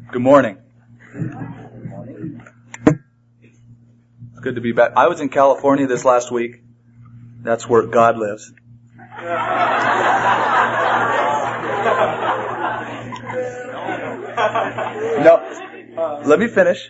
Good morning. It's good to be back. I was in California this last week. That's where God lives. No, let me finish.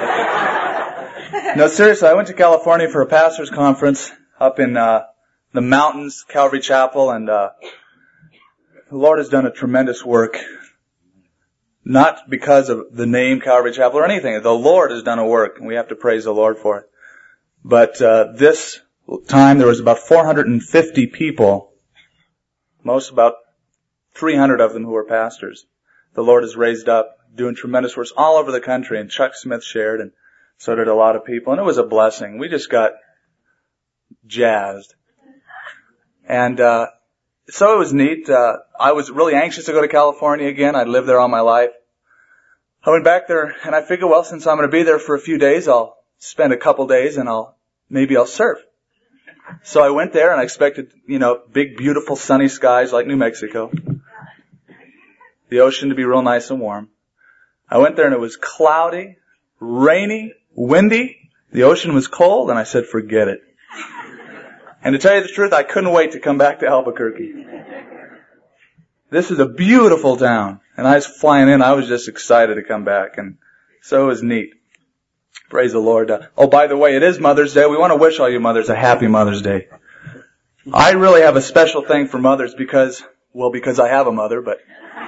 No, seriously, I went to California for a pastor's conference up in the mountains, Calvary Chapel, and the Lord has done a tremendous work. Not because of the name Calvary Chapel or anything. The Lord has done a work, and we have to praise the Lord for it. But this time there was about 450 people, most about 300 of them who were pastors. The Lord has raised up, doing tremendous works all over the country, and Chuck Smith shared, and so did a lot of people, and it was a blessing. We just got jazzed. And so it was neat. I was really anxious to go to California again. I'd lived there all my life. I went back there, and I figured, well, since I'm going to be there for a few days, I'll spend a couple days, and maybe I'll surf. So I went there, and I expected, big, beautiful, sunny skies like New Mexico. The ocean to be real nice and warm. I went there, and it was cloudy, rainy, windy. The ocean was cold, and I said, forget it. And to tell you the truth, I couldn't wait to come back to Albuquerque. This is a beautiful town. And I was flying in, I was just excited to come back. And so it was neat. Praise the Lord. Oh, by the way, it is Mother's Day. We want to wish all you mothers a happy Mother's Day. I really have a special thing for mothers because I have a mother, but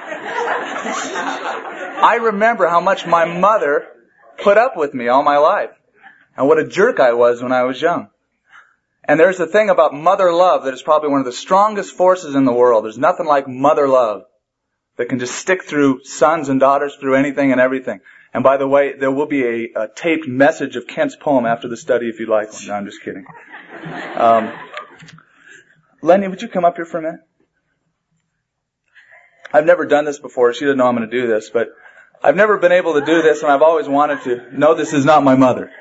I remember how much my mother put up with me all my life. And what a jerk I was when I was young. And there's a thing about mother love that is probably one of the strongest forces in the world. There's nothing like mother love that can just stick through sons and daughters, through anything and everything. And by the way, there will be a taped message of Kent's poem after the study if you'd like one. No, I'm just kidding. Lenny, would you come up here for a minute? I've never done this before. She doesn't know I'm going to do this, but I've never been able to do this, and I've always wanted to. No, this is not my mother.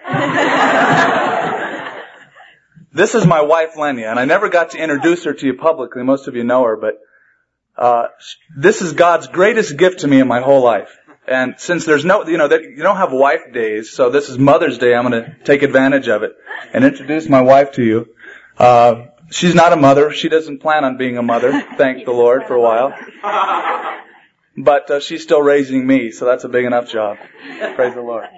This is my wife, Lenya, and I never got to introduce her to you publicly. Most of you know her, but this is God's greatest gift to me in my whole life. And since there's you don't have wife days, so this is Mother's Day, I'm going to take advantage of it and introduce my wife to you. She's not a mother. She doesn't plan on being a mother, thank the Lord, for a while. But she's still raising me, so that's a big enough job. Praise the Lord.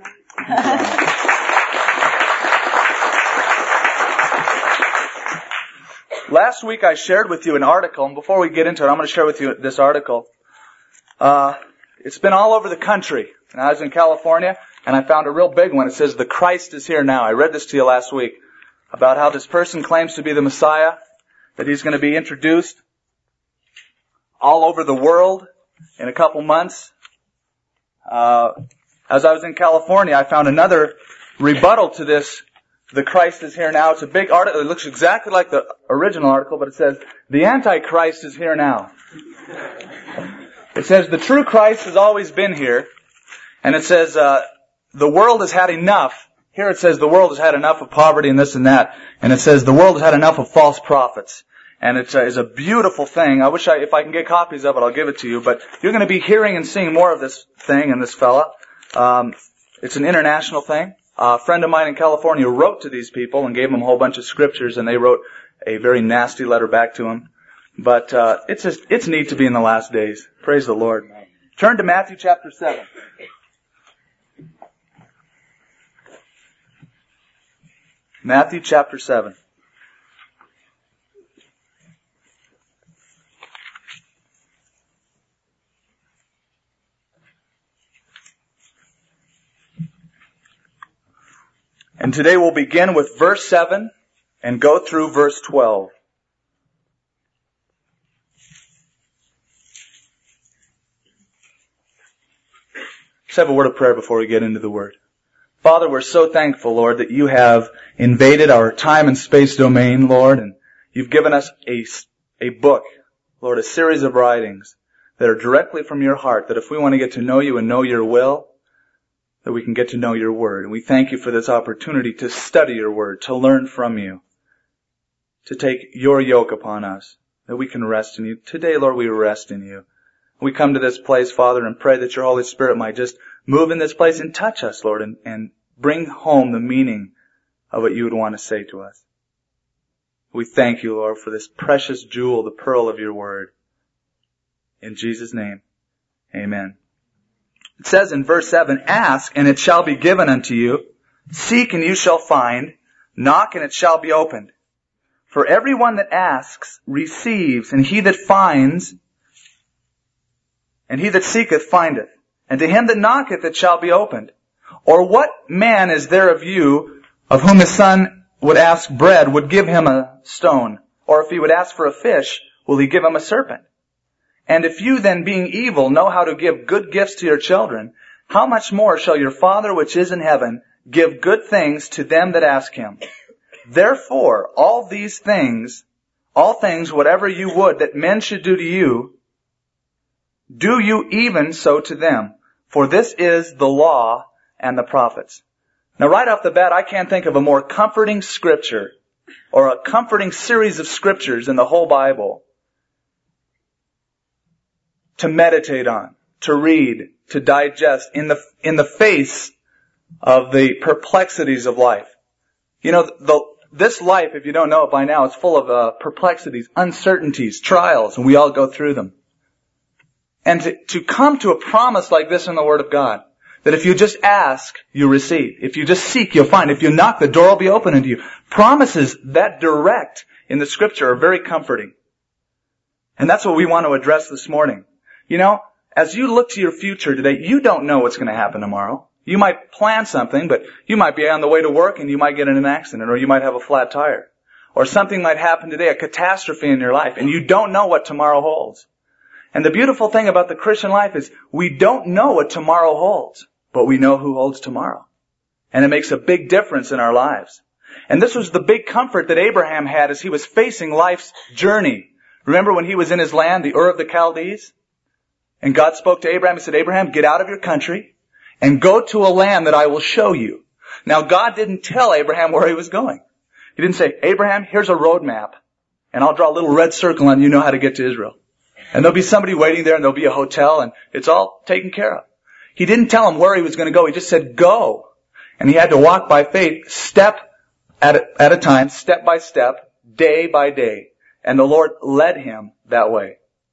Last week I shared with you an article, and before we get into it, I'm going to share with you this article. It's been all over the country. And I was in California, and I found a real big one. It says, "The Christ is here now." I read this to you last week about how this person claims to be the Messiah, that he's going to be introduced all over the world in a couple months. As I was in California, I found another rebuttal to this, "The Christ is here now." It's a big article. It looks exactly like the original article, but it says, "The Antichrist is here now." It says, "The true Christ has always been here." And it says, "The world has had enough." Here it says, "The world has had enough of poverty and this and that." And it says, "The world has had enough of false prophets." And it's a beautiful thing. I wish if I can get copies of it, I'll give it to you. But you're going to be hearing and seeing more of this thing and this fella. It's an international thing. A friend of mine in California wrote to these people and gave them a whole bunch of scriptures, and they wrote a very nasty letter back to him. But it's neat to be in the last days. Praise the Lord. Turn to Matthew chapter 7. Matthew chapter 7. And today we'll begin with verse 7 and go through verse 12. Let's have a word of prayer before we get into the Word. Father, we're so thankful, Lord, that you have invaded our time and space domain, Lord, and you've given us a book, Lord, a series of writings that are directly from your heart, that if we want to get to know you and know your will, that we can get to know your Word. And we thank you for this opportunity to study your Word, to learn from you, to take your yoke upon us, that we can rest in you. Today, Lord, we rest in you. We come to this place, Father, and pray that your Holy Spirit might just move in this place and touch us, Lord, and bring home the meaning of what you would want to say to us. We thank you, Lord, for this precious jewel, the pearl of your word. In Jesus' name, amen. It says in verse 7, ask, and it shall be given unto you. Seek, and you shall find. Knock, and it shall be opened. For everyone that asks receives, and he that finds, and he that seeketh findeth. And to him that knocketh it shall be opened. Or what man is there of you, of whom his son would ask bread, would give him a stone? Or if he would ask for a fish, will he give him a serpent? And if you then, being evil, know how to give good gifts to your children, how much more shall your Father which is in heaven give good things to them that ask him? Therefore, all things, whatever you would that men should do to you, do you even so to them. For this is the law and the prophets. Now right off the bat, I can't think of a more comforting scripture or a comforting series of scriptures in the whole Bible to meditate on, to read, to digest in the face of the perplexities of life. You know, this life, if you don't know it by now, is full of perplexities, uncertainties, trials, and we all go through them. And to come to a promise like this in the Word of God, that if you just ask, you receive. If you just seek, you'll find. If you knock, the door will be open unto you. Promises that direct in the Scripture are very comforting. And that's what we want to address this morning. You know, as you look to your future today, you don't know what's going to happen tomorrow. You might plan something, but you might be on the way to work and you might get in an accident, or you might have a flat tire. Or something might happen today, a catastrophe in your life, and you don't know what tomorrow holds. And the beautiful thing about the Christian life is we don't know what tomorrow holds, but we know who holds tomorrow. And it makes a big difference in our lives. And this was the big comfort that Abraham had as he was facing life's journey. Remember when he was in his land, the Ur of the Chaldees? And God spoke to Abraham and said, Abraham, get out of your country and go to a land that I will show you. Now God didn't tell Abraham where he was going. He didn't say, Abraham, here's a road map, and I'll draw a little red circle and you know how to get to Israel. And there'll be somebody waiting there and there'll be a hotel and it's all taken care of. He didn't tell him where he was going to go. He just said, go. And he had to walk by faith, step at a time, step by step, day by day. And the Lord led him that way.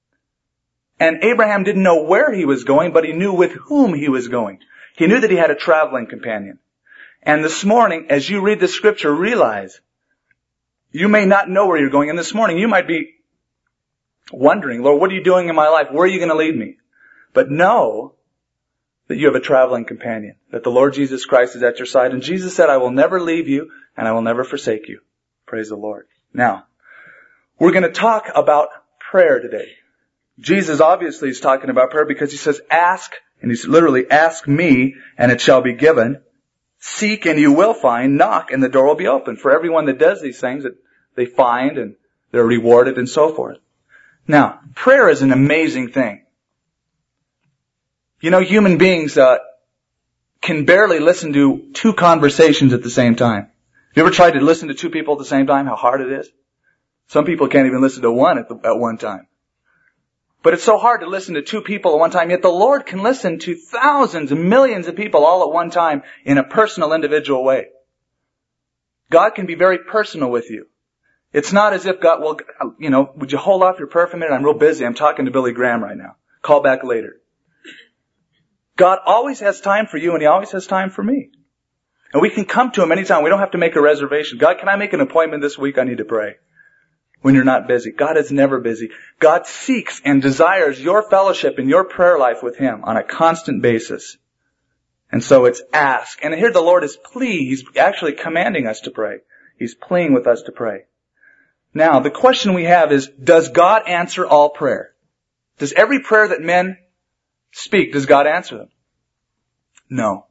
And Abraham didn't know where he was going, but he knew with whom he was going. He knew that he had a traveling companion. And this morning, as you read the scripture, realize you may not know where you're going. And this morning, you might be wondering, Lord, what are you doing in my life? Where are you going to lead me? But know that you have a traveling companion, that the Lord Jesus Christ is at your side. And Jesus said, I will never leave you and I will never forsake you. Praise the Lord. Now, we're going to talk about prayer today. Jesus obviously is talking about prayer because he says, ask, and he's literally, ask me and it shall be given. Seek and you will find. Knock and the door will be open. For everyone that does these things, that they find and they're rewarded and so forth. Now, prayer is an amazing thing. You know, human beings can barely listen to two conversations at the same time. Have you ever tried to listen to two people at the same time? How hard it is? Some people can't even listen to one at one time. But it's so hard to listen to two people at one time, yet the Lord can listen to thousands and millions of people all at one time in a personal, individual way. God can be very personal with you. It's not as if God, well, you know, would you hold off your prayer for a minute? I'm real busy. I'm talking to Billy Graham right now. Call back later. God always has time for you and He always has time for me. And we can come to Him anytime. We don't have to make a reservation. God, can I make an appointment this week? I need to pray. When you're not busy. God is never busy. God seeks and desires your fellowship and your prayer life with Him on a constant basis. And so it's ask. And here the Lord is pleading. He's actually commanding us to pray. He's pleading with us to pray. Now, the question we have is, does God answer all prayer? Does every prayer that men speak, does God answer them? No.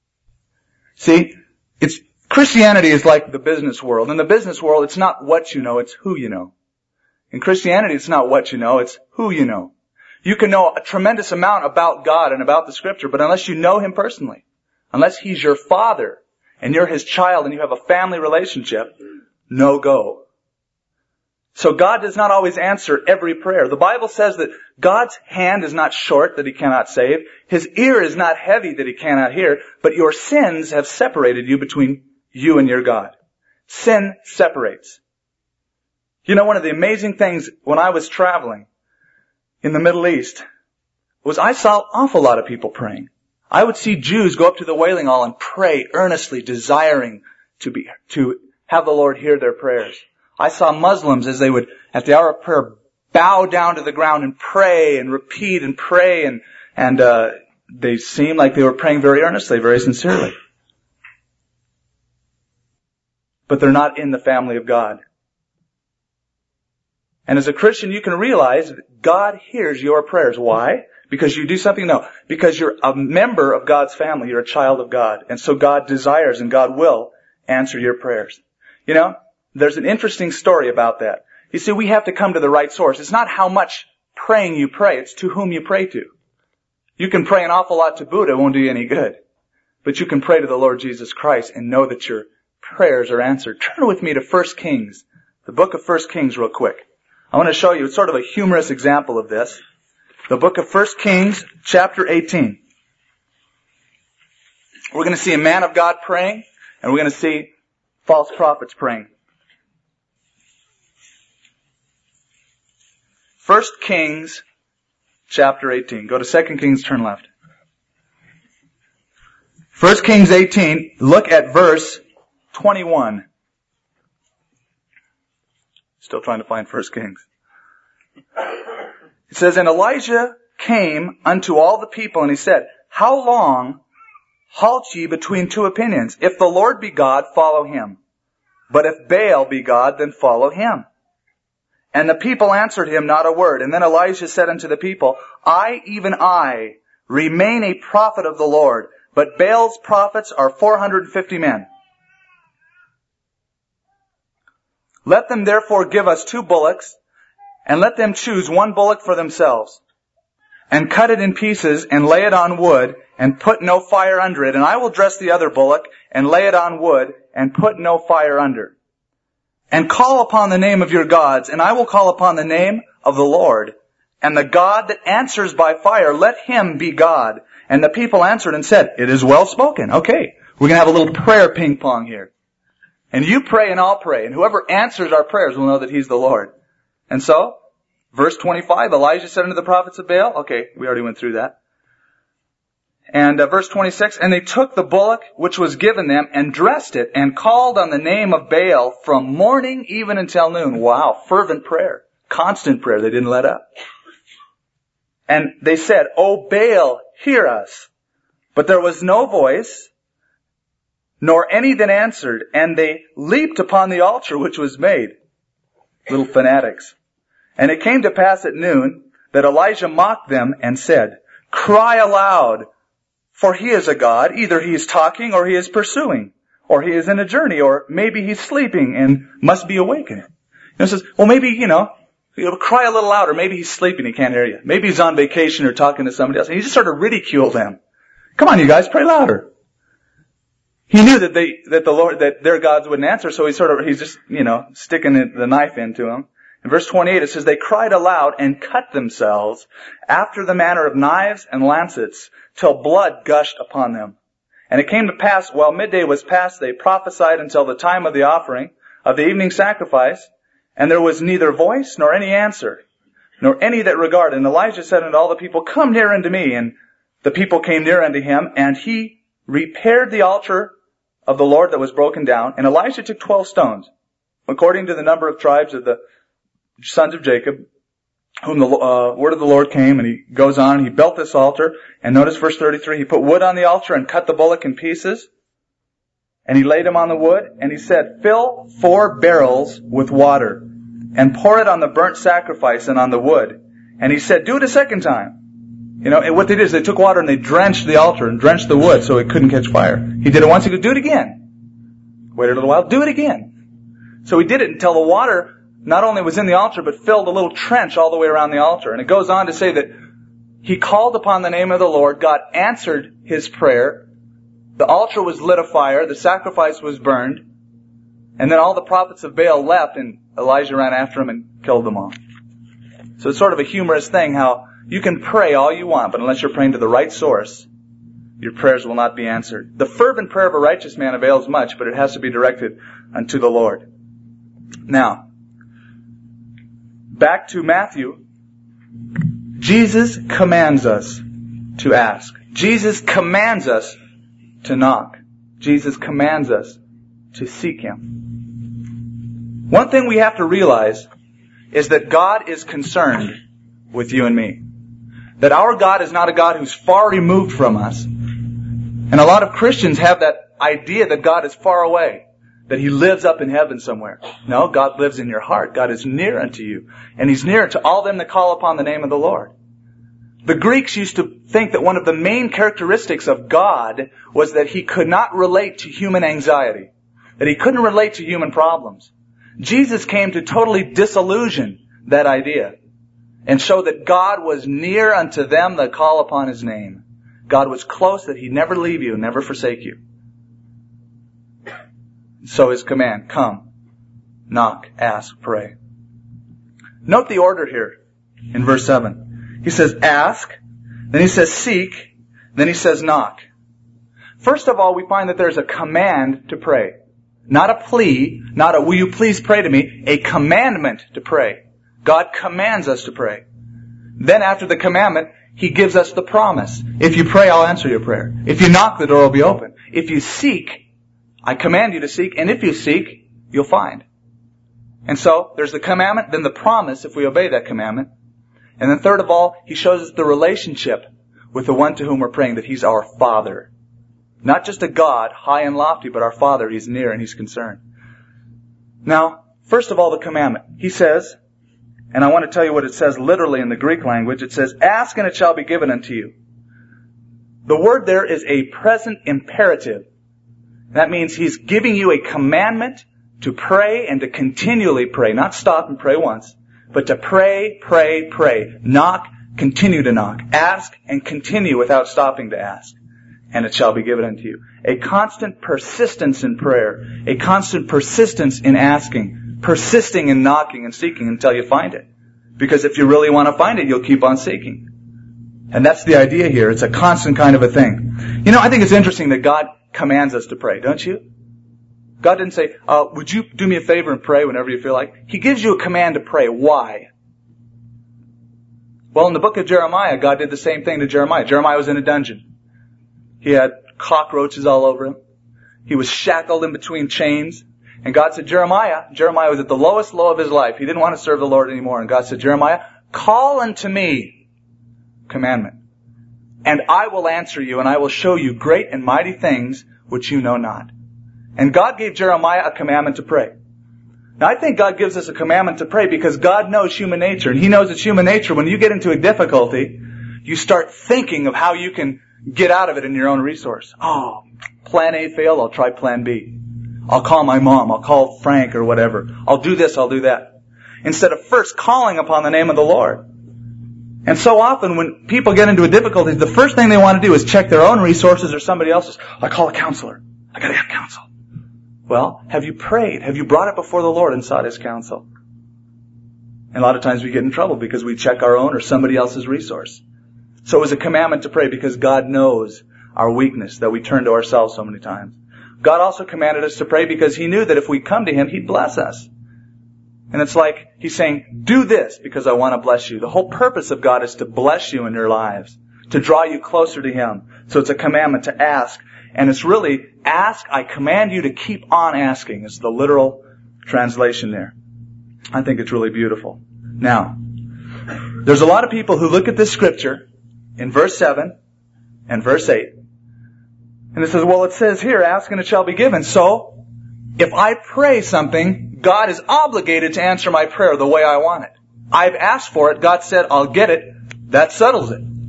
See, Christianity is like the business world. In the business world, it's not what you know, it's who you know. In Christianity, it's not what you know, it's who you know. You can know a tremendous amount about God and about the Scripture, but unless you know Him personally, unless He's your Father and you're His child and you have a family relationship, no go. So God does not always answer every prayer. The Bible says that God's hand is not short that He cannot save. His ear is not heavy that He cannot hear. But your sins have separated you between you and your God. Sin separates. You know, one of the amazing things when I was traveling in the Middle East was I saw an awful lot of people praying. I would see Jews go up to the Wailing Hall and pray earnestly, desiring to have the Lord hear their prayers. I saw Muslims as they would, at the hour of prayer, bow down to the ground and pray and repeat and pray, and they seemed like they were praying very earnestly, very sincerely. But they're not in the family of God. And as a Christian, you can realize that God hears your prayers. Why? Because you do something? No. Because you're a member of God's family. You're a child of God. And so God desires and God will answer your prayers. You know, there's an interesting story about that. You see, we have to come to the right source. It's not how much praying you pray. It's to whom you pray to. You can pray an awful lot to Buddha. It won't do you any good. But you can pray to the Lord Jesus Christ and know that your prayers are answered. Turn with me to 1 Kings. The book of 1 Kings real quick. I want to show you, it's sort of a humorous example of this. The book of 1 Kings, chapter 18. We're going to see a man of God praying, and we're going to see false prophets praying. 1 Kings, chapter 18. Go to 2 Kings, turn left. 1 Kings 18, look at verse 21. Still trying to find 1 Kings. It says, And Elijah came unto all the people, and he said, How long halt ye between two opinions? If the Lord be God, follow him. But if Baal be God, then follow him. And the people answered him not a word. And then Elijah said unto the people, I, even I, remain a prophet of the Lord, but Baal's prophets are 450 men. Let them therefore give us 2 bullocks, and let them choose 1 bullock for themselves, and cut it in pieces, and lay it on wood, and put no fire under it. And I will dress the other bullock, and lay it on wood, and put no fire under. And call upon the name of your gods, and I will call upon the name of the Lord. And the God that answers by fire, let him be God. And the people answered and said, It is well spoken. Okay, we're going to have a little prayer ping pong here. And you pray and I'll pray. And whoever answers our prayers will know that he's the Lord. And so, verse 25, Elijah said unto the prophets of Baal. Okay, we already went through that. And verse 26, And they took the bullock which was given them and dressed it and called on the name of Baal from morning even until noon. Wow, fervent prayer. Constant prayer. They didn't let up. And they said, O Baal, hear us. But there was no voice, nor any that answered, and they leaped upon the altar which was made. Little fanatics. And it came to pass at noon that Elijah mocked them and said, Cry aloud, for he is a god. Either he is talking or he is pursuing, or he is in a journey, or maybe he's sleeping and must be awakened. And it says, well, maybe, cry a little louder. Maybe he's sleeping, he can't hear you. Maybe he's on vacation or talking to somebody else. And he just sort of ridiculed them. Come on, you guys, pray louder. He knew that their gods wouldn't answer, so he's just, sticking the knife into them. In verse 28 it says, They cried aloud and cut themselves after the manner of knives and lancets, till blood gushed upon them. And it came to pass, while midday was past, they prophesied until the time of the offering of the evening sacrifice, and there was neither voice nor any answer, nor any that regarded. And Elijah said unto all the people, Come near unto me. And the people came near unto him, and he repaired the altar of the Lord that was broken down. And Elijah took 12 stones, according to the number of tribes of the sons of Jacob, whom the word of the Lord came. And he goes on, he built this altar. And notice verse 33, he put wood on the altar and cut the bullock in pieces. And he laid him on the wood, and he said, Fill 4 barrels with water, and pour it on the burnt sacrifice and on the wood. And he said, Do it a second time. And what they did is they took water and they drenched the altar and drenched the wood so it couldn't catch fire. He did it once, he could do it again. Waited a little while, do it again. So he did it until the water not only was in the altar, but filled a little trench all the way around the altar. And it goes on to say that he called upon the name of the Lord. God answered his prayer. The altar was lit afire. The sacrifice was burned. And then all the prophets of Baal left, and Elijah ran after them and killed them all. So it's sort of a humorous thing how you can pray all you want, but unless you're praying to the right source, your prayers will not be answered. The fervent prayer of a righteous man avails much, but it has to be directed unto the Lord. Now, back to Matthew. Jesus commands us to ask. Jesus commands us to knock. Jesus commands us to seek Him. One thing we have to realize is that God is concerned with you and me. That our God is not a God who's far removed from us. And a lot of Christians have that idea that God is far away, that He lives up in heaven somewhere. No, God lives in your heart. God is near unto you. And He's near to all them that call upon the name of the Lord. The Greeks used to think that one of the main characteristics of God was that He could not relate to human anxiety, that He couldn't relate to human problems. Jesus came to totally disillusion that idea and show that God was near unto them that call upon His name. God was close, that He'd never leave you, never forsake you. So His command, come, knock, ask, pray. Note the order here in verse 7. He says ask, then He says seek, then He says knock. First of all, we find that there's a command to pray. Not a plea, not a will you please pray to me, a commandment to pray. God commands us to pray. Then after the commandment, He gives us the promise. If you pray, I'll answer your prayer. If you knock, the door will be open. If you seek, I command you to seek, and if you seek, you'll find. And so, there's the commandment, then the promise if we obey that commandment. And then third of all, He shows us the relationship with the one to whom we're praying, that He's our Father. Not just a God, high and lofty, but our Father. He's near and He's concerned. Now, first of all, the commandment. He says, and I want to tell you what it says literally in the Greek language. It says, ask and it shall be given unto you. The word there is a present imperative. That means He's giving you a commandment to pray and to continually pray. Not stop and pray once, but to pray, pray, pray. Knock, continue to knock. Ask and continue without stopping to ask. And it shall be given unto you. A constant persistence in prayer. A constant persistence in asking. Persisting in knocking and seeking until you find it. Because if you really want to find it, you'll keep on seeking. And that's the idea here. It's a constant kind of a thing. You know, I think it's interesting that God commands us to pray, don't you? God didn't say, would you do me a favor and pray whenever you feel like? He gives you a command to pray. Why? Well, in the book of Jeremiah, God did the same thing to Jeremiah. Jeremiah was in a dungeon. He had cockroaches all over him. He was shackled in between chains. And God said, Jeremiah was at the lowest low of his life. He didn't want to serve the Lord anymore. And God said, Jeremiah, call unto me, commandment, and I will answer you, and I will show you great and mighty things which you know not. And God gave Jeremiah a commandment to pray. Now I think God gives us a commandment to pray because God knows human nature. And He knows it's human nature. When you get into a difficulty, you start thinking of how you can get out of it in your own resource. Oh, plan A failed, I'll try plan B. I'll call my mom, I'll call Frank or whatever. I'll do this, I'll do that. Instead of first calling upon the name of the Lord. And so often when people get into a difficulty, the first thing they want to do is check their own resources or somebody else's. I call a counselor. I gotta have counsel. Well, have you prayed? Have you brought it before the Lord and sought His counsel? And a lot of times we get in trouble because we check our own or somebody else's resource. So it was a commandment to pray because God knows our weakness, that we turn to ourselves so many times. God also commanded us to pray because He knew that if we come to Him, He'd bless us. And it's like He's saying, do this because I want to bless you. The whole purpose of God is to bless you in your lives, to draw you closer to Him. So it's a commandment to ask. And it's really, ask, I command you to keep on asking. It's the literal translation there. I think it's really beautiful. Now, there's a lot of people who look at this scripture in verse 7 and verse 8. And it says, well, it says here, ask and it shall be given. So, if I pray something, God is obligated to answer my prayer the way I want it. I've asked for it. God said, I'll get it. That settles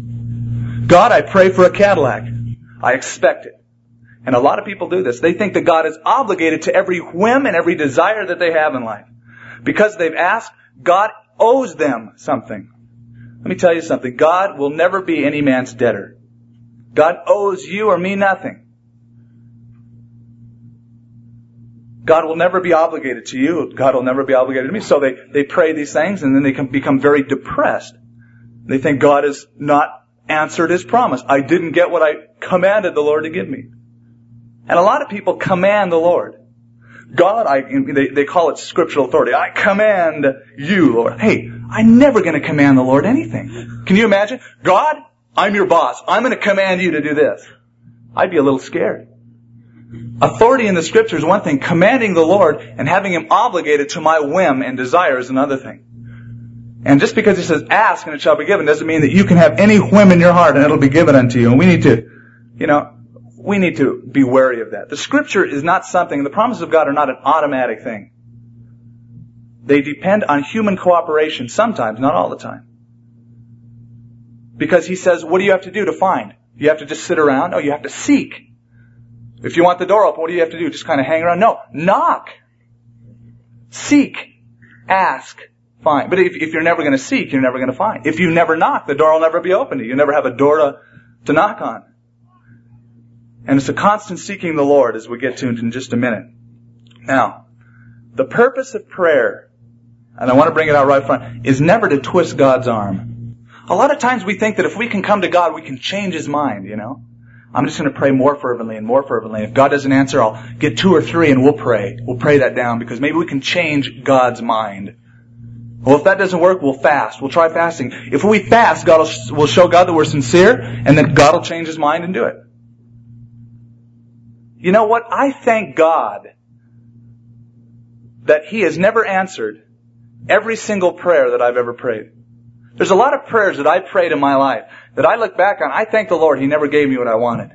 it. God, I pray for a Cadillac. I expect it. And a lot of people do this. They think that God is obligated to every whim and every desire that they have in life. Because they've asked, God owes them something. Let me tell you something. God will never be any man's debtor. God owes you or me nothing. God will never be obligated to you. God will never be obligated to me. So they pray these things and then they can become very depressed. They think God has not answered His promise. I didn't get what I commanded the Lord to give me. And a lot of people command the Lord. God, they call it scriptural authority. I command you, Lord. Hey, I'm never going to command the Lord anything. Can you imagine? God, I'm your boss. I'm going to command you to do this. I'd be a little scared. Authority in the Scripture is one thing. Commanding the Lord and having Him obligated to my whim and desire is another thing. And just because He says, ask and it shall be given, doesn't mean that you can have any whim in your heart and it'll be given unto you. And we need to be wary of that. The Scripture is not something, the promises of God are not an automatic thing. They depend on human cooperation sometimes, not all the time. Because He says, what do you have to do to find? You have to just sit around? No, you have to seek. If you want the door open, what do you have to do? Just kind of hang around? No, knock. Seek. Ask. Find. But if you're never going to seek, you're never going to find. If you never knock, the door will never be opened to you. You never have a door to knock on. And it's a constant seeking the Lord as we get to in just a minute. Now, the purpose of prayer, and I want to bring it out right front, is never to twist God's arm. A lot of times we think that if we can come to God, we can change His mind, I'm just going to pray more fervently and more fervently. If God doesn't answer, I'll get 2 or 3 and we'll pray. We'll pray that down because maybe we can change God's mind. Well, if that doesn't work, we'll fast. We'll try fasting. If we fast, God will show God that we're sincere and then God will change His mind and do it. You know what? I thank God that He has never answered every single prayer that I've ever prayed. There's a lot of prayers that I've prayed in my life that I look back on. I thank the Lord He never gave me what I wanted.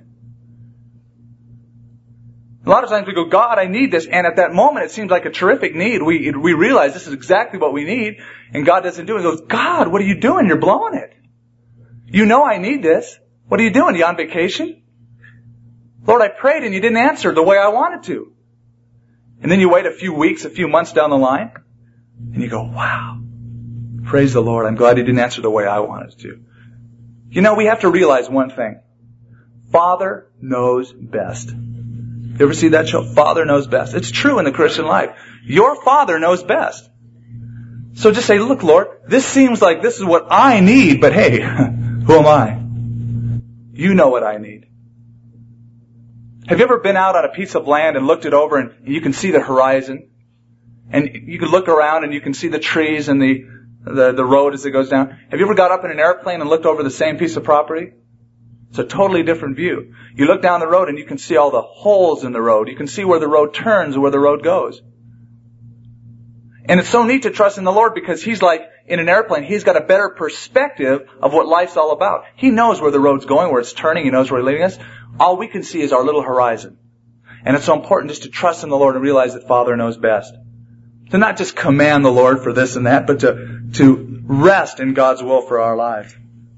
A lot of times we go, God, I need this. And at that moment it seems like a terrific need. We realize this is exactly what we need. And God doesn't do it. He goes, God, what are you doing? You're blowing it. You know I need this. What are you doing? Are you on vacation? Lord, I prayed and you didn't answer the way I wanted to. And then you wait a few weeks, a few months down the line. And you go, wow. Praise the Lord. I'm glad He didn't answer the way I wanted to. We have to realize one thing. Father knows best. You ever see that show? Father knows best. It's true in the Christian life. Your Father knows best. So just say, look, Lord, this seems like this is what I need, but hey, who am I? You know what I need. Have you ever been out on a piece of land and looked it over and you can see the horizon? And you can look around and you can see the trees and the road as it goes down. Have you ever got up in an airplane and looked over the same piece of property? It's a totally different view. You look down the road and you can see all the holes in the road. You can see where the road turns and where the road goes. And it's so neat to trust in the Lord because He's like, in an airplane, He's got a better perspective of what life's all about. He knows where the road's going, where it's turning. He knows where He's leading us. All we can see is our little horizon. And it's so important just to trust in the Lord and realize that Father knows best. To not just command the Lord for this and that, but to rest in God's will for our lives.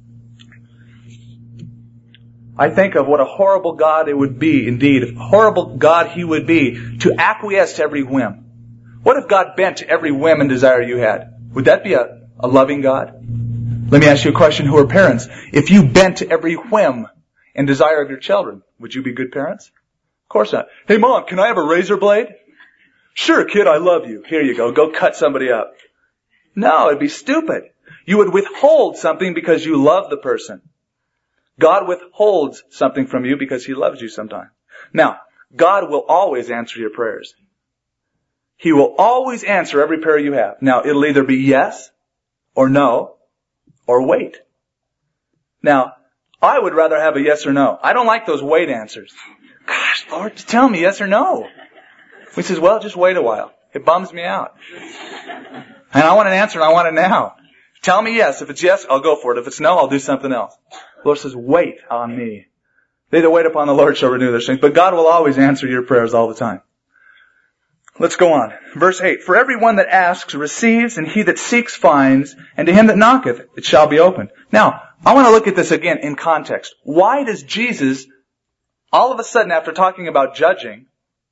I think of what a horrible God it would be, indeed, a horrible God He would be to acquiesce to every whim. What if God bent to every whim and desire you had? Would that be a loving God? Let me ask you a question who are parents. If you bent to every whim and desire of your children, would you be good parents? Of course not. Hey Mom, can I have a razor blade? Sure, kid, I love you. Here you go. Go cut somebody up. No, it'd be stupid. You would withhold something because you love the person. God withholds something from you because He loves you sometimes. Now, God will always answer your prayers. He will always answer every prayer you have. Now, it'll either be yes or no or wait. Now, I would rather have a yes or no. I don't like those wait answers. Gosh, Lord, tell me yes or no. He says, well, just wait a while. It bums me out. And I want an answer and I want it now. Tell me yes. If it's yes, I'll go for it. If it's no, I'll do something else. The Lord says, wait on me. They that wait upon the Lord shall renew their strength. But God will always answer your prayers all the time. Let's go on. Verse 8. For everyone that asks receives, and he that seeks finds, and to him that knocketh it shall be opened. Now, I want to look at this again in context. Why does Jesus, all of a sudden after talking about judging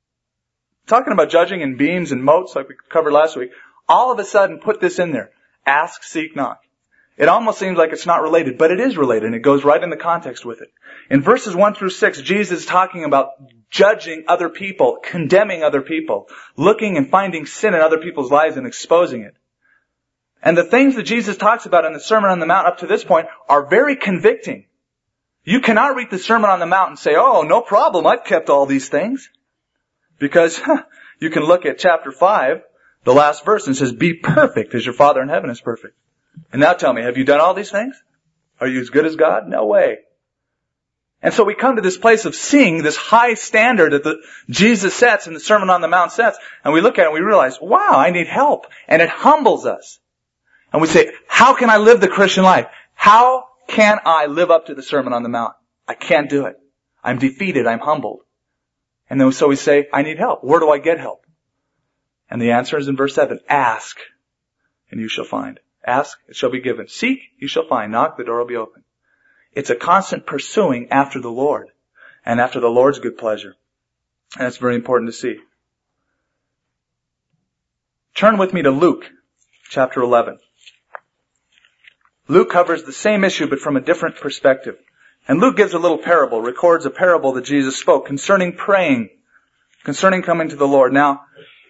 in beams and motes like we covered last week, all of a sudden put this in there. Ask, seek, knock. It almost seems like it's not related, but it is related, and it goes right in the context with it. In verses 1 through 6, Jesus is talking about judging other people, condemning other people, looking and finding sin in other people's lives and exposing it. And the things that Jesus talks about in the Sermon on the Mount up to this point are very convicting. You cannot read the Sermon on the Mount and say, oh, no problem, I've kept all these things. Because you can look at chapter 5, the last verse, and it says, be perfect as your Father in heaven is perfect. And now tell me, have you done all these things? Are you as good as God? No way. And so we come to this place of seeing this high standard that Jesus sets and the Sermon on the Mount sets, and we look at it and we realize, wow, I need help. And it humbles us. And we say, how can I live the Christian life? How can I live up to the Sermon on the Mount? I can't do it. I'm defeated. I'm humbled. And then so we say, I need help. Where do I get help? And the answer is in verse 7. Ask, and you shall find. Ask, it shall be given. Seek, you shall find. Knock, the door will be open. It's a constant pursuing after the Lord and after the Lord's good pleasure. And that's very important to see. Turn with me to Luke chapter 11. Luke covers the same issue but from a different perspective. And Luke gives a little parable, records a parable that Jesus spoke concerning praying, concerning coming to the Lord. Now,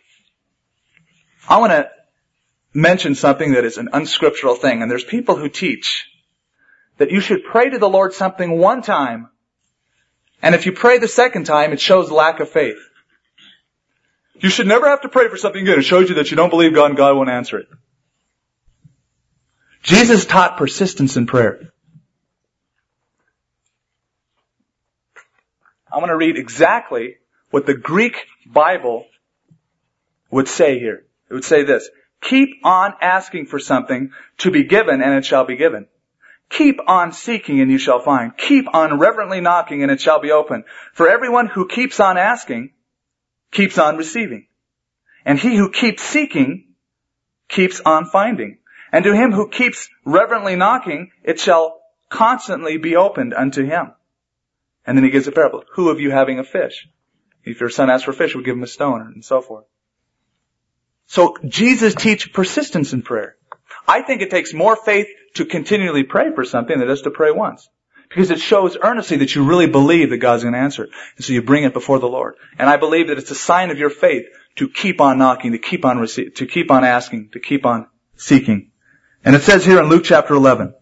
I want to mention something that is an unscriptural thing. And there's people who teach that you should pray to the Lord something one time, and if you pray the second time, it shows lack of faith. You should never have to pray for something good. It shows you that you don't believe God and God won't answer it. Jesus taught persistence in prayer. I want to read exactly what the Greek Bible would say here. It would say this: keep on asking for something to be given, and it shall be given. Keep on seeking, and you shall find. Keep on reverently knocking, and it shall be open. For everyone who keeps on asking keeps on receiving. And he who keeps seeking keeps on finding. And to him who keeps reverently knocking, it shall constantly be opened unto him. And then he gives a parable. Who of you having a fish? If your son asks for a fish, we'll give him a stone, and so forth. So Jesus teaches persistence in prayer. I think it takes more faith to continually pray for something than it does to pray once. Because it shows earnestly that you really believe that God's going to answer it. And so you bring it before the Lord. And I believe that it's a sign of your faith to keep on knocking, to keep on receiving, to keep on asking, to keep on seeking. And it says here in Luke chapter 11.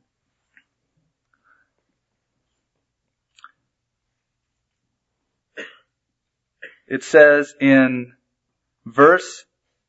It says in verse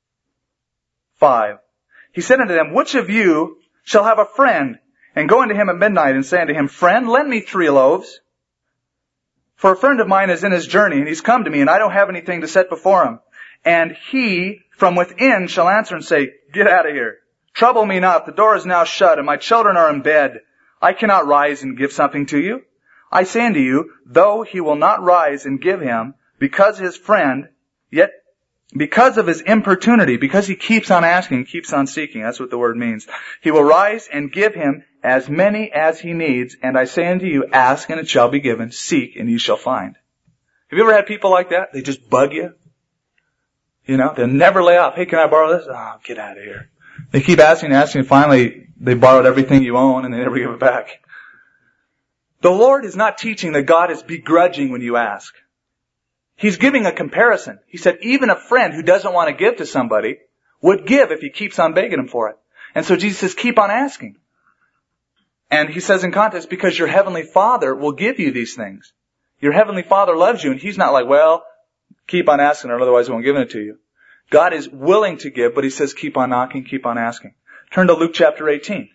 5. He said unto them, which of you shall have a friend, and go unto him at midnight, and say unto him, friend, lend me 3 loaves. For a friend of mine is in his journey, and he's come to me, and I don't have anything to set before him. And he from within shall answer and say, get out of here. Trouble me not, the door is now shut, and my children are in bed. I cannot rise and give something to you. I say unto you, though he will not rise and give him, because his friend, yet because of his importunity, because he keeps on asking, keeps on seeking, that's what the word means, he will rise and give him as many as he needs. And I say unto you, ask and it shall be given, seek and you shall find. Have you ever had people like that? They just bug you. You know, they'll never lay off. Hey, can I borrow this? Oh, get out of here. They keep asking and asking, and finally they borrowed everything you own and they never give it back. The Lord is not teaching that God is begrudging when you ask. He's giving a comparison. He said even a friend who doesn't want to give to somebody would give if he keeps on begging him for it. And so Jesus says, keep on asking. And he says in context, because your heavenly Father will give you these things. Your heavenly Father loves you, and he's not like, well, keep on asking or otherwise he won't give it to you. God is willing to give, but he says keep on knocking, keep on asking. Turn to Luke chapter 18.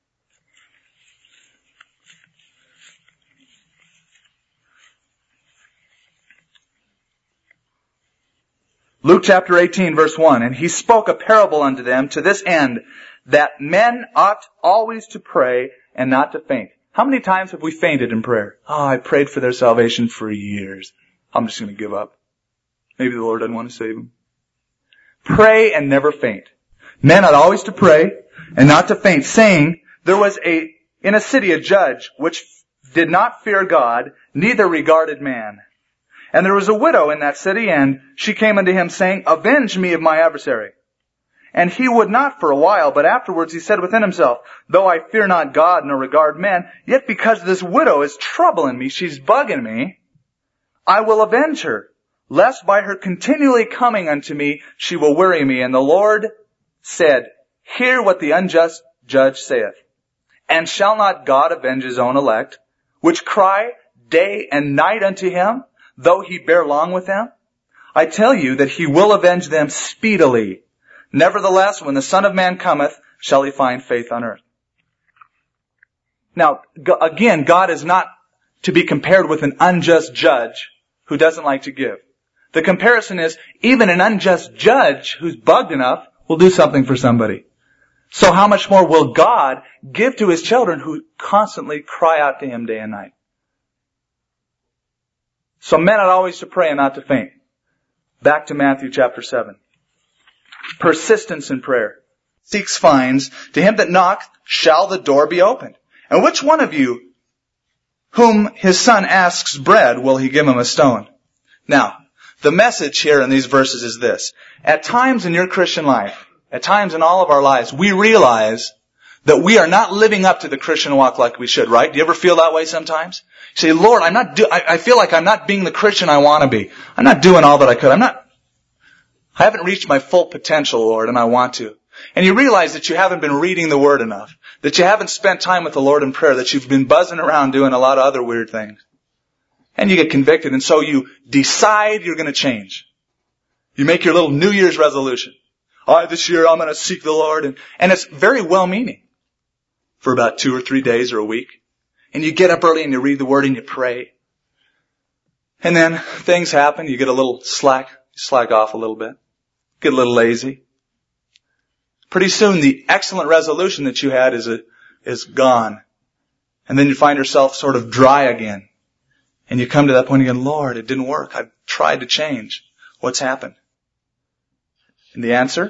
Luke chapter 18 verse 1. And he spoke a parable unto them to this end, that men ought always to pray and not to faint. How many times have we fainted in prayer? Oh, I prayed for their salvation for years. I'm just going to give up. Maybe the Lord doesn't want to save them. Pray and never faint. Men ought always to pray and not to faint, saying, there was in a city a judge which did not fear God, neither regarded man. And there was a widow in that city, and she came unto him, saying, avenge me of my adversary. And he would not for a while, but afterwards he said within himself, though I fear not God nor regard men, yet because this widow is troubling me, she's bugging me, I will avenge her, lest by her continually coming unto me she will weary me. And the Lord said, hear what the unjust judge saith. And shall not God avenge his own elect, which cry day and night unto him, though he bear long with them? I tell you that he will avenge them speedily. Nevertheless, when the Son of Man cometh, shall he find faith on earth? Now, again, God is not to be compared with an unjust judge who doesn't like to give. The comparison is, even an unjust judge who's bugged enough will do something for somebody. So how much more will God give to his children who constantly cry out to him day and night? So men ought always to pray and not to faint. Back to Matthew chapter 7. Persistence in prayer. Seeks finds. To him that knocketh shall the door be opened. And which one of you, whom his son asks bread, will he give him a stone? Now, the message here in these verses is this. At times in your Christian life, at times in all of our lives, we realize that we are not living up to the Christian walk like we should, right? Do you ever feel that way sometimes? You say, Lord, I feel like I'm not being the Christian I want to be. I'm not doing all that I could. I haven't reached my full potential, Lord, and I want to. And you realize that you haven't been reading the Word enough, that you haven't spent time with the Lord in prayer, that you've been buzzing around doing a lot of other weird things. And you get convicted, and so you decide you're going to change. You make your little New Year's resolution. This year I'm going to seek the Lord. And it's very well-meaning for about 2 or 3 days or a week. And you get up early and you read the Word and you pray. And then things happen. You get a little slack off a little bit. Get a little lazy. Pretty soon the excellent resolution that you had is gone. And then you find yourself sort of dry again. And you come to that point again, Lord, it didn't work. I've tried to change. What's happened? And the answer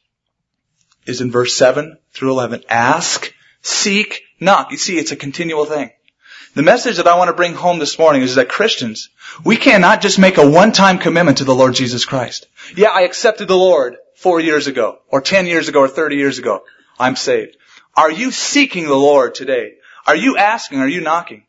is in verse 7 through 11. Ask, seek, knock. You see, it's a continual thing. The message that I want to bring home this morning is that Christians, we cannot just make a one-time commitment to the Lord Jesus Christ. Yeah, I accepted the Lord 4 years ago, or 10 years ago, or 30 years ago. I'm saved. Are you seeking the Lord today? Are you asking? Are you knocking?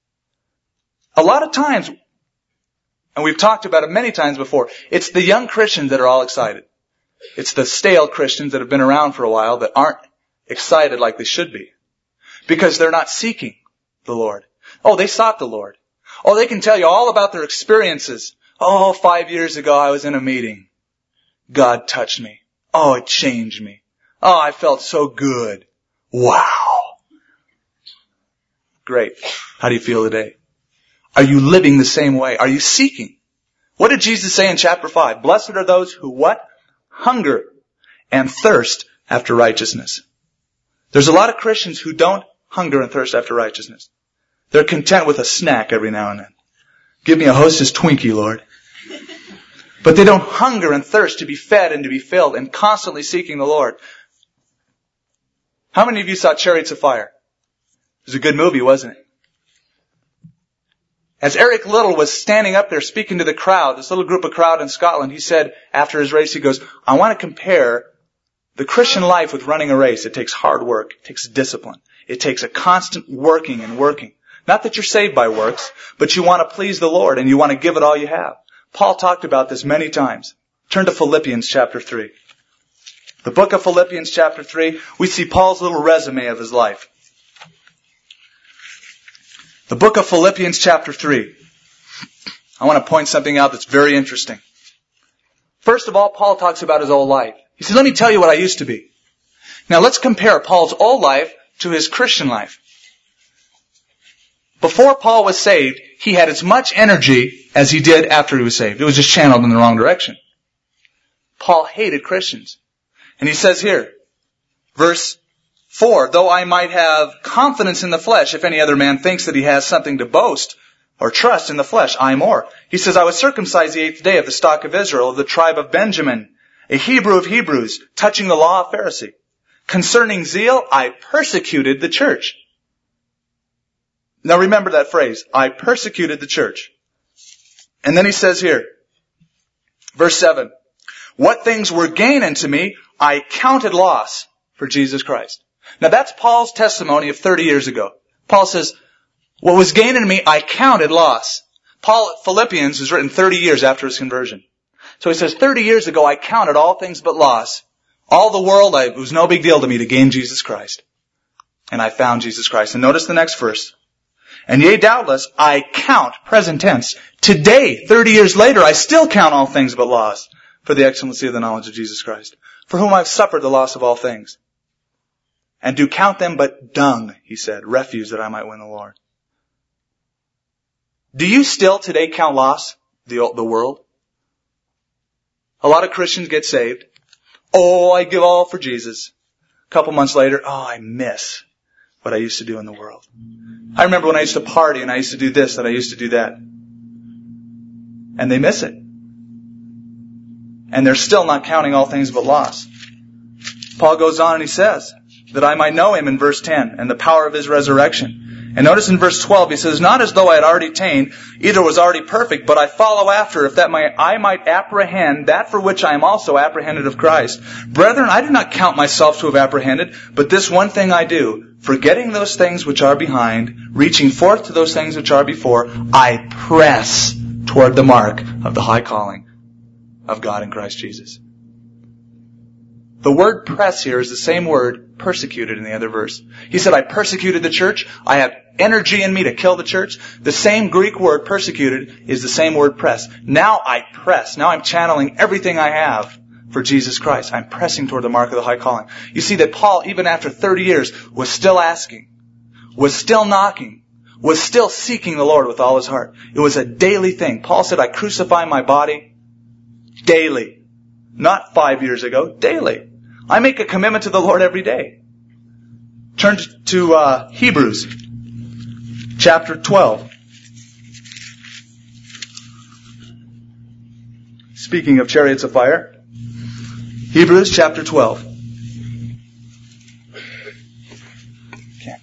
A lot of times, and we've talked about it many times before, it's the young Christians that are all excited. It's the stale Christians that have been around for a while that aren't excited like they should be. Because they're not seeking the Lord. Oh, they sought the Lord. Oh, they can tell you all about their experiences. Oh, 5 years ago I was in a meeting. God touched me. Oh, it changed me. Oh, I felt so good. Wow. Great. How do you feel today? Are you living the same way? Are you seeking? What did Jesus say in chapter 5? Blessed are those who what? Hunger and thirst after righteousness. There's a lot of Christians who don't hunger and thirst after righteousness. They're content with a snack every now and then. Give me a Hostess Twinkie, Lord. But they don't hunger and thirst to be fed and to be filled and constantly seeking the Lord. How many of you saw Chariots of Fire? It was a good movie, wasn't it? As Eric Liddell was standing up there speaking to the crowd, this little group of crowd in Scotland, he said after his race, he goes, I want to compare the Christian life with running a race. It takes hard work. It takes discipline. It takes a constant working and working. Not that you're saved by works, but you want to please the Lord and you want to give it all you have. Paul talked about this many times. Turn to Philippians chapter 3. The book of Philippians chapter 3, we see Paul's little resume of his life. The book of Philippians chapter 3. I want to point something out that's very interesting. First of all, Paul talks about his old life. He says, let me tell you what I used to be. Now let's compare Paul's old life to his Christian life. Before Paul was saved, he had as much energy as he did after he was saved. It was just channeled in the wrong direction. Paul hated Christians. And he says here, verse 4, though I might have confidence in the flesh, if any other man thinks that he has something to boast or trust in the flesh, I more. He says, I was circumcised the 8th day of the stock of Israel, of the tribe of Benjamin, a Hebrew of Hebrews, touching the law of Pharisee. Concerning zeal, I persecuted the church. Now remember that phrase, I persecuted the church. And then he says here, verse 7, what things were gain unto me, I counted loss for Jesus Christ. Now that's Paul's testimony of 30 years ago. Paul says, what was gain in me, I counted loss. Philippians is written 30 years after his conversion. So he says, 30 years ago I counted all things but loss. All the world, it was no big deal to me to gain Jesus Christ. And I found Jesus Christ. And notice the next verse. And yea, doubtless, I count, present tense, today, 30 years later, I still count all things but loss for the excellency of the knowledge of Jesus Christ, for whom I've suffered the loss of all things. And do count them but dung, he said, refuse that I might win the Lord. Do you still today count loss, the world? A lot of Christians get saved. Oh, I give all for Jesus. A couple months later, oh, I miss what I used to do in the world. I remember when I used to party and I used to do this, that I used to do that. And they miss it. And they're still not counting all things but loss. Paul goes on and he says, that I might know him in verse 10, and the power of his resurrection. And notice in verse 12, he says, not as though I had already attained, either was already perfect, but I follow after, if that I might apprehend that for which I am also apprehended of Christ. Brethren, I do not count myself to have apprehended, but this one thing I do, forgetting those things which are behind, reaching forth to those things which are before, I press toward the mark of the high calling of God in Christ Jesus. The word press here is the same word persecuted in the other verse. He said, I persecuted the church. I have energy in me to kill the church. The same Greek word persecuted is the same word press. Now I press. Now I'm channeling everything I have for Jesus Christ. I'm pressing toward the mark of the high calling. You see that Paul, even after 30 years, was still asking, was still knocking, was still seeking the Lord with all his heart. It was a daily thing. Paul said, I crucify my body daily. Not 5 years ago, daily. I make a commitment to the Lord every day. Turn to Hebrews chapter 12. Speaking of chariots of fire, Hebrews chapter 12. Okay.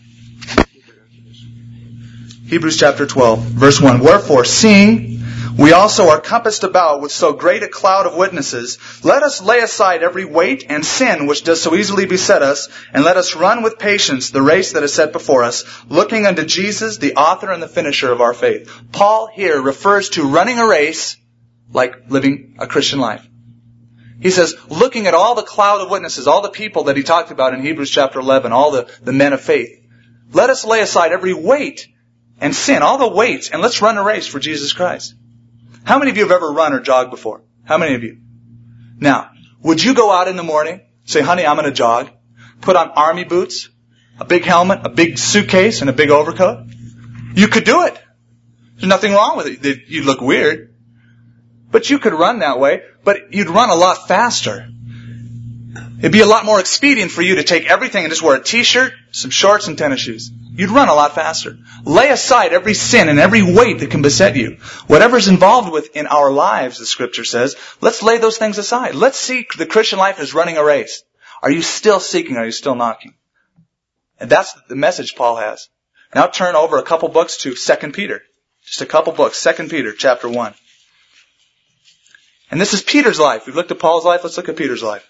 Hebrews chapter 12, verse 1. Wherefore, seeing we also are compassed about with so great a cloud of witnesses, let us lay aside every weight and sin which does so easily beset us, and let us run with patience the race that is set before us, looking unto Jesus, the author and the finisher of our faith. Paul here refers to running a race like living a Christian life. He says, looking at all the cloud of witnesses, all the people that he talked about in Hebrews chapter 11, all the men of faith, let us lay aside every weight and sin, all the weights, and let's run a race for Jesus Christ. How many of you have ever run or jogged before? How many of you? Now, would you go out in the morning, say, honey, I'm going to jog, put on army boots, a big helmet, a big suitcase, and a big overcoat? You could do it. There's nothing wrong with it. You'd look weird. But you could run that way, but you'd run a lot faster. It'd be a lot more expedient for you to take everything and just wear a t-shirt, some shorts, and tennis shoes. You'd run a lot faster. Lay aside every sin and every weight that can beset you. Whatever's involved with in our lives, the Scripture says, let's lay those things aside. Let's see the Christian life as running a race. Are you still seeking? Are you still knocking? And that's the message Paul has. Now turn over a couple books to 2 Peter. Just a couple books. 2 Peter chapter 1. And this is Peter's life. We've looked at Paul's life. Let's look at Peter's life.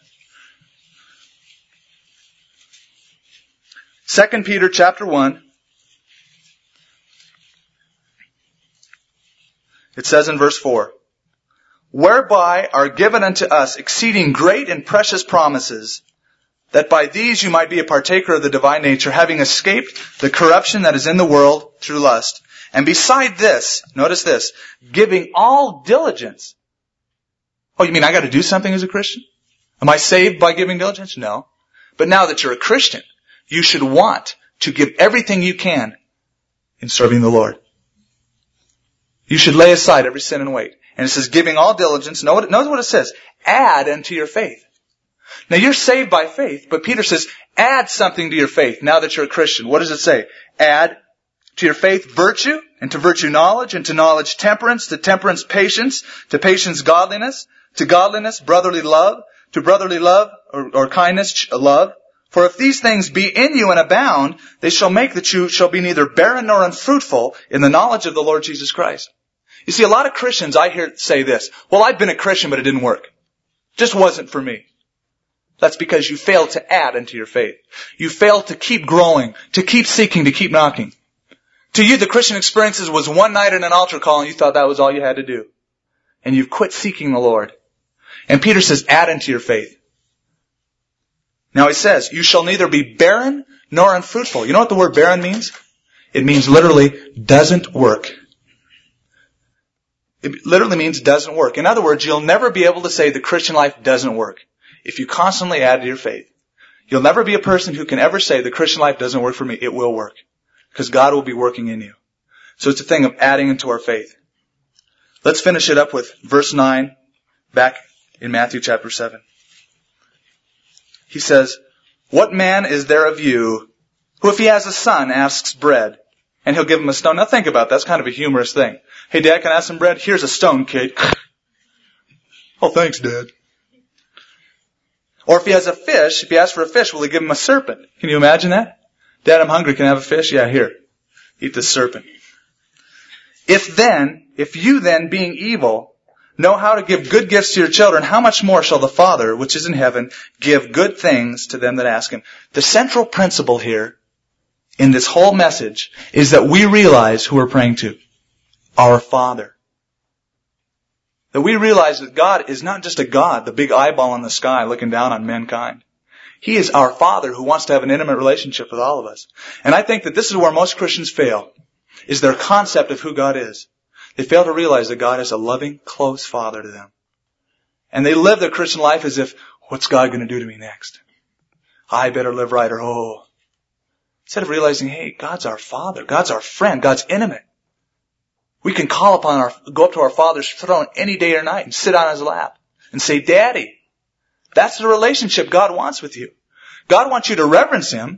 2 Peter chapter 1. It says in verse 4, whereby are given unto us exceeding great and precious promises, that by these you might be a partaker of the divine nature, having escaped the corruption that is in the world through lust. And beside this, notice this, giving all diligence. Oh, you mean I got to do something as a Christian? Am I saved by giving diligence? No. But now that you're a Christian, you should want to give everything you can in serving the Lord. You should lay aside every sin and weight. And it says, giving all diligence. Notice what it says. Add unto your faith. Now you're saved by faith, but Peter says, add something to your faith now that you're a Christian. What does it say? Add to your faith virtue, and to virtue knowledge, and to knowledge temperance, to temperance patience, to patience godliness, to godliness brotherly love, to brotherly love or kindness love. For if these things be in you and abound, they shall make that you shall be neither barren nor unfruitful in the knowledge of the Lord Jesus Christ. You see, a lot of Christians I hear say this, well, I've been a Christian, but it didn't work. It just wasn't for me. That's because you failed to add into your faith. You failed to keep growing, to keep seeking, to keep knocking. To you, the Christian experiences was one night in an altar call and you thought that was all you had to do. And you've quit seeking the Lord. And Peter says, add into your faith. Now he says, you shall neither be barren nor unfruitful. You know what the word barren means? It means literally doesn't work. It literally means doesn't work. In other words, you'll never be able to say the Christian life doesn't work if you constantly add to your faith. You'll never be a person who can ever say the Christian life doesn't work for me. It will work. Because God will be working in you. So it's a thing of adding into our faith. Let's finish it up with verse 9 back in Matthew chapter 7. He says, what man is there of you who if he has a son asks bread and he'll give him a stone? Now think about that. That's kind of a humorous thing. Hey Dad, can I have some bread? Here's a stone, kid. Oh, thanks, Dad. Or if he has a fish, if he asks for a fish, will he give him a serpent? Can you imagine that? Dad, I'm hungry. Can I have a fish? Yeah, here. Eat this serpent. If you then, being evil, know how to give good gifts to your children, how much more shall the Father, which is in heaven, give good things to them that ask Him? The central principle here in this whole message is that we realize who we're praying to. Our Father. That we realize that God is not just a God, the big eyeball in the sky looking down on mankind. He is our Father who wants to have an intimate relationship with all of us. And I think that this is where most Christians fail, is their concept of who God is. They fail to realize that God is a loving, close Father to them. And they live their Christian life as if, what's God going to do to me next? I better live right or Instead of realizing, hey, God's our Father. God's our friend. God's intimate. We can go up to our Father's throne any day or night and sit on His lap and say, Daddy. That's the relationship God wants with you. God wants you to reverence Him.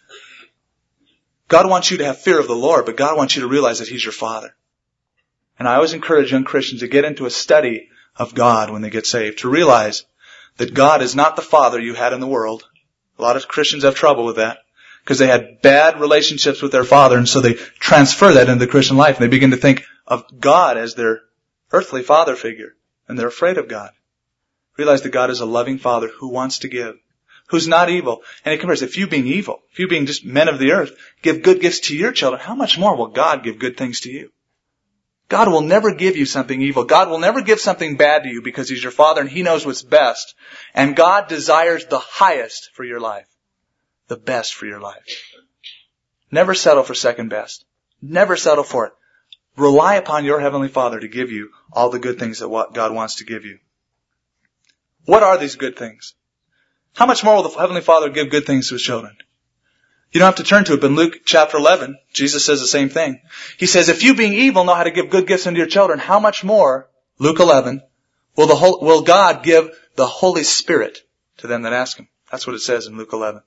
God wants you to have fear of the Lord, but God wants you to realize that He's your Father. And I always encourage young Christians to get into a study of God when they get saved, to realize that God is not the Father you had in the world. A lot of Christians have trouble with that because they had bad relationships with their father, and so they transfer that into the Christian life, and they begin to think of God as their earthly father figure, and they're afraid of God. Realize that God is a loving Father who wants to give, who's not evil. And he compares, if you being evil, if you being just men of the earth, give good gifts to your children, how much more will God give good things to you? God will never give you something evil. God will never give something bad to you because He's your Father and He knows what's best. And God desires the highest for your life. The best for your life. Never settle for second best. Never settle for it. Rely upon your Heavenly Father to give you all the good things that God wants to give you. What are these good things? How much more will the Heavenly Father give good things to His children? You don't have to turn to it, but in Luke chapter 11, Jesus says the same thing. He says, if you being evil know how to give good gifts unto your children, how much more, Luke 11, will God give the Holy Spirit to them that ask Him? That's what it says in Luke 11.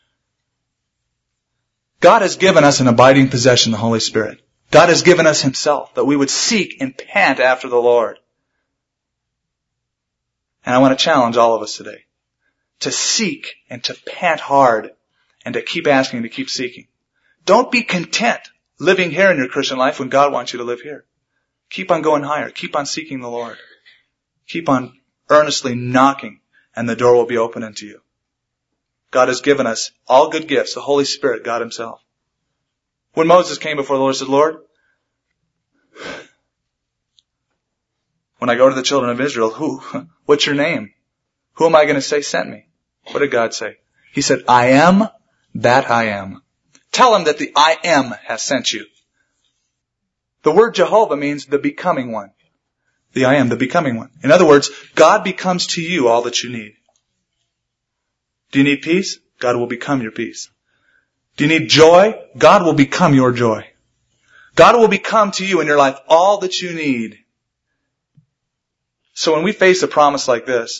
God has given us an abiding possession, the Holy Spirit. God has given us Himself, that we would seek and pant after the Lord. And I want to challenge all of us today to seek and to pant hard and to keep asking, to keep seeking. Don't be content living here in your Christian life when God wants you to live here. Keep on going higher. Keep on seeking the Lord. Keep on earnestly knocking and the door will be open unto you. God has given us all good gifts, the Holy Spirit, God Himself. When Moses came before the Lord, he said, Lord, when I go to the children of Israel, what's your name? Who am I going to say sent me? What did God say? He said, I am that I am. Tell them that the I am has sent you. The word Jehovah means the becoming one. The I am, the becoming one. In other words, God becomes to you all that you need. Do you need peace? God will become your peace. Do you need joy? God will become your joy. God will become to you in your life all that you need. So when we face a promise like this,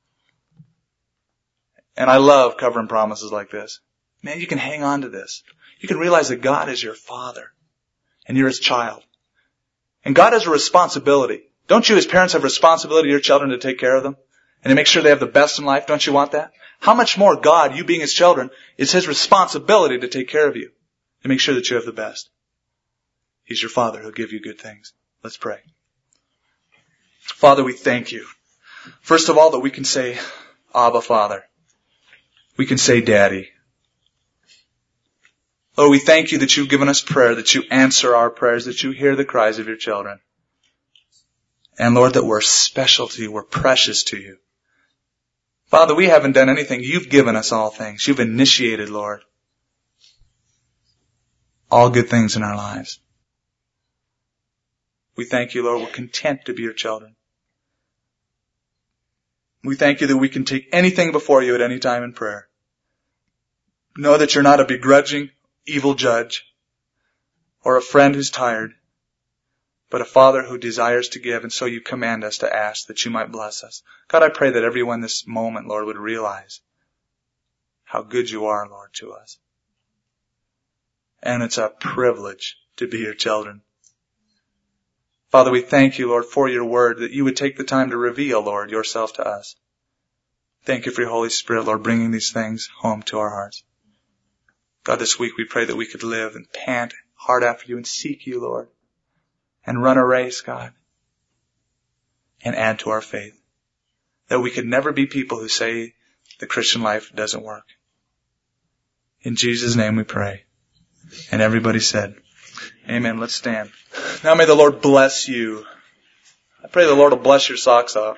and I love covering promises like this, man, you can hang on to this. You can realize that God is your Father and you're His child. And God has a responsibility. Don't you as parents have a responsibility to your children to take care of them and to make sure they have the best in life? Don't you want that? How much more God, you being His children, it's His responsibility to take care of you, to make sure that you have the best. He's your Father who'll give you good things. Let's pray. Father, we thank You. First of all, that we can say, Abba, Father. We can say, Daddy. Lord, we thank you that you've given us prayer, that you answer our prayers, that you hear the cries of your children. And Lord, that we're special to you, we're precious to you. Father, we haven't done anything. You've given us all things. You've initiated, Lord, all good things in our lives. We thank you, Lord, we're content to be your children. We thank you that we can take anything before you at any time in prayer. Know that you're not a begrudging, evil judge or a friend who's tired, but a Father who desires to give, and so you command us to ask that you might bless us. God, I pray that everyone this moment, Lord, would realize how good you are, Lord, to us. And it's a privilege to be your children. Father, we thank you, Lord, for your word, that you would take the time to reveal, Lord, yourself to us. Thank you for your Holy Spirit, Lord, bringing these things home to our hearts. God, this week we pray that we could live and pant hard after you and seek you, Lord, and run a race, God, and add to our faith. That we could never be people who say the Christian life doesn't work. In Jesus' name we pray. And everybody said, amen. Let's stand. Now may the Lord bless you. I pray the Lord will bless your socks off.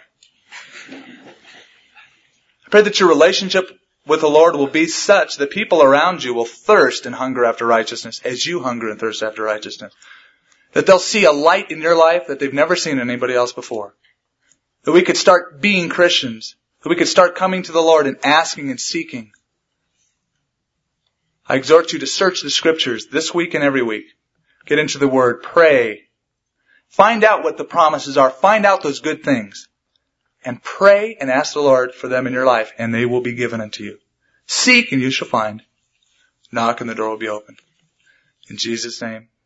I pray that your relationship with the Lord will be such that people around you will thirst and hunger after righteousness as you hunger and thirst after righteousness. That they'll see a light in your life that they've never seen in anybody else before. That we could start being Christians. That we could start coming to the Lord and asking and seeking. I exhort you to search the Scriptures this week and every week. Get into the Word. Pray. Find out what the promises are. Find out those good things. And pray and ask the Lord for them in your life, and they will be given unto you. Seek and you shall find. Knock and the door will be opened. In Jesus' name.